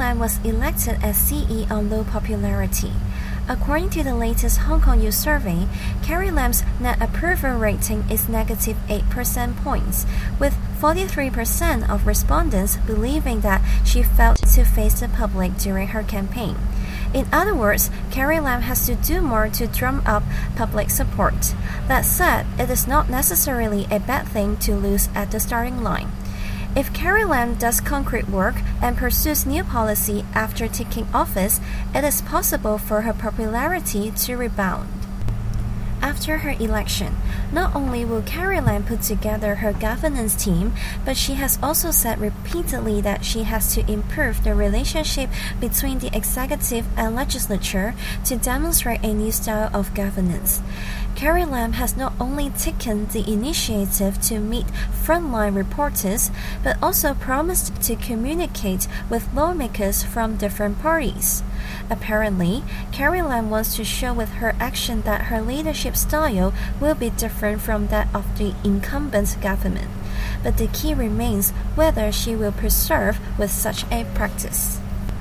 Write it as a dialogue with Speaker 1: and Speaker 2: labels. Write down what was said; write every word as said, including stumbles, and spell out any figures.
Speaker 1: Lam was elected as C E on low popularity. According to the latest Hong Kong Youth survey, Carrie Lam's net approval rating is negative eight percent points, with forty-three percent of respondents believing that she failed to face the public during her campaign. In other words, Carrie Lam has to do more to drum up public support. That said, it is not necessarily a bad thing to lose at the starting line. If Carrie Lam does concrete work and pursues new policy after taking office, it is possible for her popularity to rebound. After her election, not only will Carrie Lam put together her governance team, but she has also said repeatedly that she has to improve the relationship between the executive and legislature to demonstrate a new style of governance. Carrie Lam has not only taken the initiative to meet frontline reporters, but also promised to communicate with lawmakers from different parties. Apparently, Carrie Lam wants to show with her action that her leadership style will be different from that of the incumbent government. But the key remains whether she will persevere with such a practice.